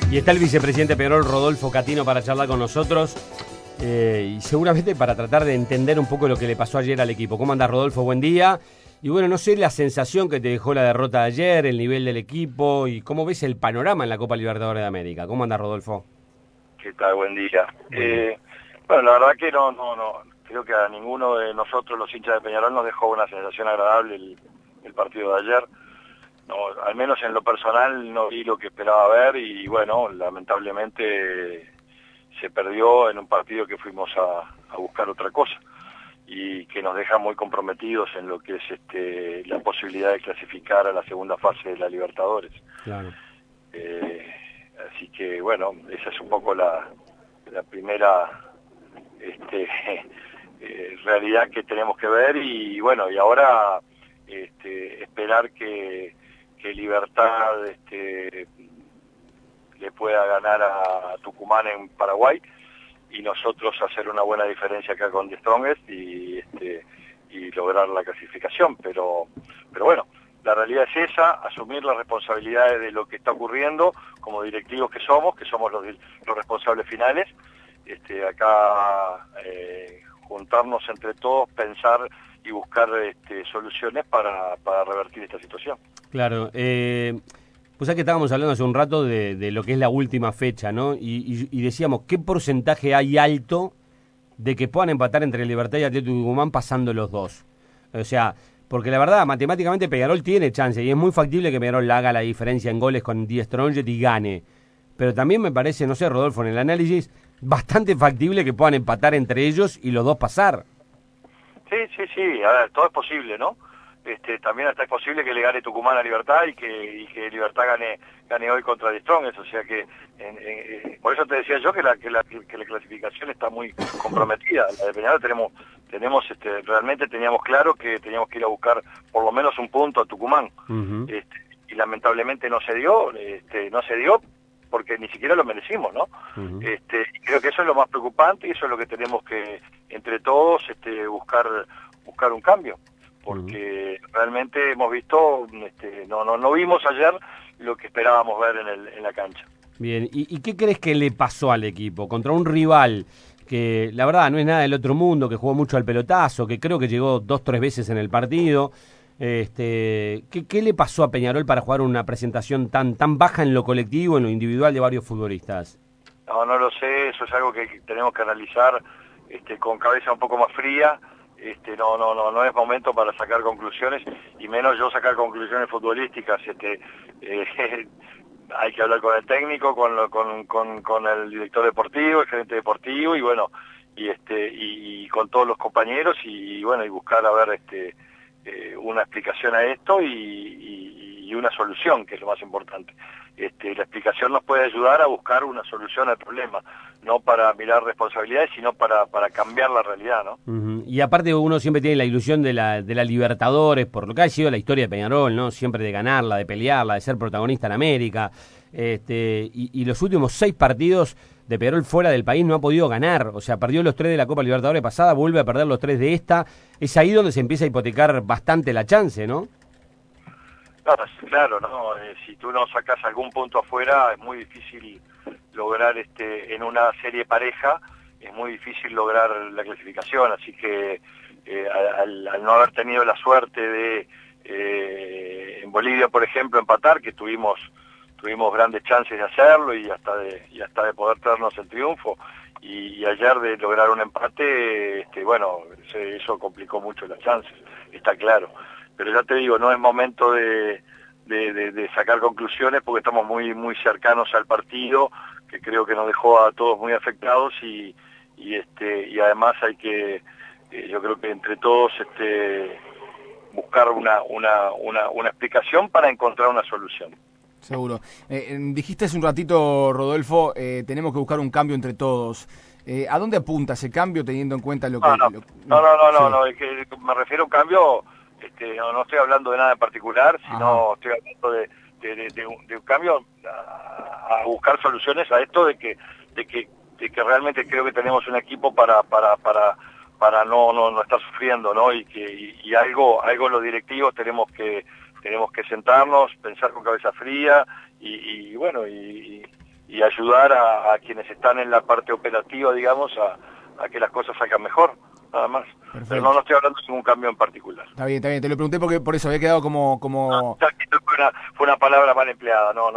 Y está el vicepresidente Peñarol, Rodolfo Catino, para charlar con nosotros y seguramente para tratar de entender un poco lo que le pasó ayer al equipo. ¿Cómo anda, Rodolfo? Buen día. Y bueno, no sé la sensación que te dejó la derrota de ayer, el nivel del equipo y cómo ves el panorama en la Copa Libertadores de América. ¿Cómo anda, Rodolfo? ¿Qué tal? Buen día. Bueno, la verdad que no, creo que a ninguno de nosotros, los hinchas de Peñarol, nos dejó una sensación agradable el partido de ayer. No, al menos en lo personal no vi lo que esperaba ver y bueno, lamentablemente se perdió en un partido que fuimos a buscar otra cosa y que nos deja muy comprometidos en lo que es la posibilidad de clasificar a la segunda fase de la Libertadores. Claro. Así que bueno, esa es un poco la primera realidad que tenemos que ver y bueno, y ahora esperar que Libertad le pueda ganar a Tucumán en Paraguay y nosotros hacer una buena diferencia acá con The Strongest y lograr la clasificación, pero bueno, la realidad es esa, asumir las responsabilidades de lo que está ocurriendo como directivos que somos los responsables finales, acá juntarnos entre todos, pensar y buscar soluciones para revertir esta situación. Claro. Pues ya que estábamos hablando hace un rato de lo que es la última fecha, ¿no? Y decíamos, ¿qué porcentaje hay alto de que puedan empatar entre Libertad y Atlético Tucumán pasando los dos? O sea, porque la verdad, matemáticamente Peñarol tiene chance y es muy factible que Peñarol haga la diferencia en goles con Die Strongest y gane. Pero también me parece, no sé, Rodolfo, en el análisis, bastante factible que puedan empatar entre ellos y los dos pasar. Sí, a ver, todo es posible, ¿no? También hasta es posible que le gane Tucumán a Libertad y que Libertad gane hoy contra The Strongest, o sea que por eso te decía yo que la clasificación está muy comprometida. La de Peñarol tenemos realmente teníamos claro que teníamos que ir a buscar por lo menos un punto a Tucumán. Uh-huh. Y lamentablemente no se dio porque ni siquiera lo merecimos, ¿no? Uh-huh. Creo que eso es lo más preocupante y eso es lo que tenemos que entre todos buscar un cambio, porque realmente hemos visto, no vimos ayer lo que esperábamos ver en la cancha. Bien, ¿y qué crees que le pasó al equipo contra un rival que la verdad no es nada del otro mundo, que jugó mucho al pelotazo, que creo que llegó 2-3 veces en el partido? ¿Qué le pasó a Peñarol para jugar una presentación tan baja en lo colectivo, en lo individual de varios futbolistas? No lo sé, eso es algo que tenemos que analizar con cabeza un poco más fría. No es momento para sacar conclusiones y menos yo sacar conclusiones futbolísticas. Hay que hablar con el técnico, con el director deportivo, el gerente deportivo y bueno, y con todos los compañeros y bueno, y buscar a ver una explicación a esto y una solución, que es lo más importante. La explicación nos puede ayudar a buscar una solución al problema, no para mirar responsabilidades, sino para cambiar la realidad, ¿no? Uh-huh. Y aparte uno siempre tiene la ilusión de la Libertadores, por lo que ha sido la historia de Peñarol, ¿no? Siempre de ganarla, de pelearla, de ser protagonista en América. Y los últimos 6 partidos de Peñarol fuera del país no ha podido ganar. O sea, perdió los 3 de la Copa Libertadores pasada, vuelve a perder los 3 de esta. Es ahí donde se empieza a hipotecar bastante la chance, ¿no? Claro, ¿no? Si tú no sacas algún punto afuera, es muy difícil lograr en una serie pareja, es muy difícil lograr la clasificación, así que al no haber tenido la suerte de en Bolivia, por ejemplo, empatar, que tuvimos grandes chances de hacerlo y hasta de poder traernos el triunfo, y ayer de lograr un empate, bueno, eso complicó mucho las chances, está claro. Pero ya te digo, no es momento de sacar conclusiones porque estamos muy cercanos al partido, que creo que nos dejó a todos muy afectados y además hay que, yo creo que entre todos buscar una explicación para encontrar una solución. Seguro. Dijiste hace un ratito, Rodolfo, tenemos que buscar un cambio entre todos. ¿A dónde apunta ese cambio teniendo en cuenta lo que... No, es que me refiero a un cambio, no estoy hablando de nada en particular, sino estoy hablando de un cambio a buscar soluciones a esto de que realmente creo que tenemos un equipo para no estar sufriendo, ¿no? Y algo los directivos tenemos que sentarnos, pensar con cabeza fría y bueno, y y ayudar a quienes están en la parte operativa, digamos, a que las cosas salgan mejor, nada más. Perfecto. Pero no estoy hablando de ningún cambio en particular. Está bien, te lo pregunté porque por eso había quedado como... Fue una palabra mal empleada, no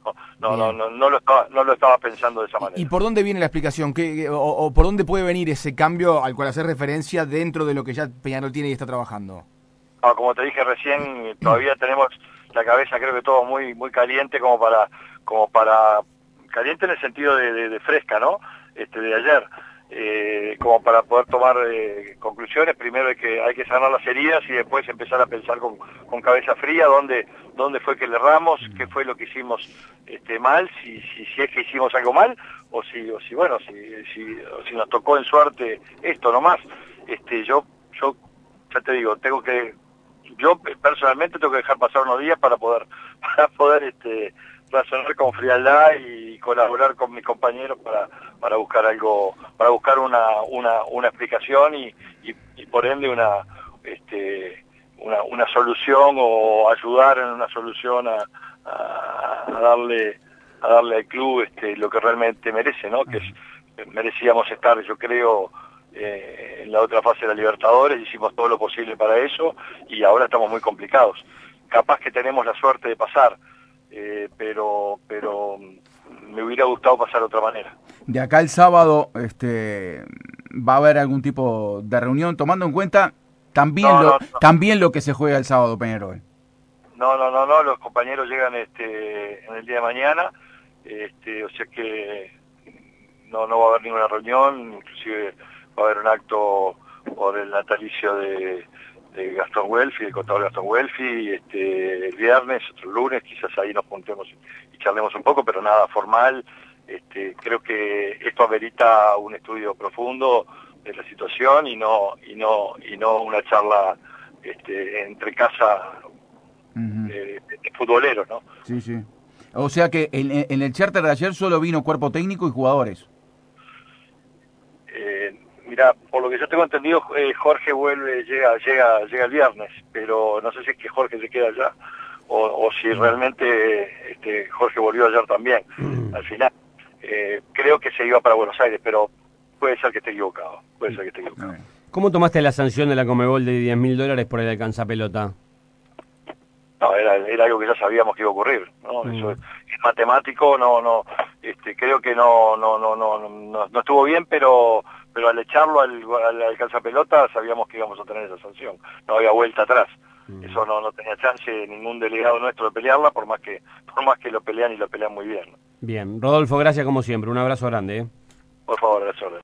lo estaba pensando de esa manera. ¿Y por dónde viene la explicación? O por dónde puede venir ese cambio al cual hacer referencia dentro de lo que ya Peñarol tiene y está trabajando? Como te dije recién, todavía tenemos la cabeza, creo que todo muy caliente como para caliente en el sentido de fresca, ¿no? De ayer. Como para poder tomar conclusiones. Primero hay que sanar las heridas y después empezar a pensar con cabeza fría dónde fue que le erramos, qué fue lo que hicimos mal, si es que hicimos algo mal o si nos tocó en suerte esto nomás. Yo ya te digo, yo personalmente tengo que dejar pasar unos días para poder razonar con frialdad y colaborar con mis compañeros para buscar algo, para buscar una explicación y por ende una solución, o ayudar en una solución a darle al club lo que realmente merece, ¿no? Que merecíamos estar, yo creo, en la otra fase de la Libertadores, hicimos todo lo posible para eso y ahora estamos muy complicados. Capaz que tenemos la suerte de pasar, pero me hubiera gustado pasar de otra manera. De acá el sábado va a haber algún tipo de reunión, tomando en cuenta también lo que se juega el sábado, Peñarol. No, los compañeros llegan en el día de mañana, o sea que no va a haber ninguna reunión, inclusive va a haber un acto por el natalicio de Gastón Welfi, el contador Gastón Welfi, el viernes, otro lunes, quizás ahí nos juntemos y charlemos un poco, pero nada formal. Creo que esto amerita un estudio profundo de la situación y no una charla entre casa de futboleros, ¿no? Sí, sí. O sea que en el charter de ayer solo vino cuerpo técnico y jugadores. Mira, por lo que yo tengo entendido, Jorge llega el viernes, pero no sé si es que Jorge se queda allá o si realmente Jorge volvió ayer también. Al final, creo que se iba para Buenos Aires, pero puede ser que esté equivocado. ¿Cómo tomaste la sanción de la Conmebol de $10.000 por el alcanzapelota? No, era algo que ya sabíamos que iba a ocurrir, ¿no? Eso es matemático, creo que no estuvo bien, pero al echarlo al calzapelota sabíamos que íbamos a tener esa sanción. No había vuelta atrás. Eso no tenía chance ningún delegado nuestro de pelearla, por más que lo pelean y lo pelean muy bien. Bien, Rodolfo, gracias como siempre. Un abrazo grande. Por favor, gracias.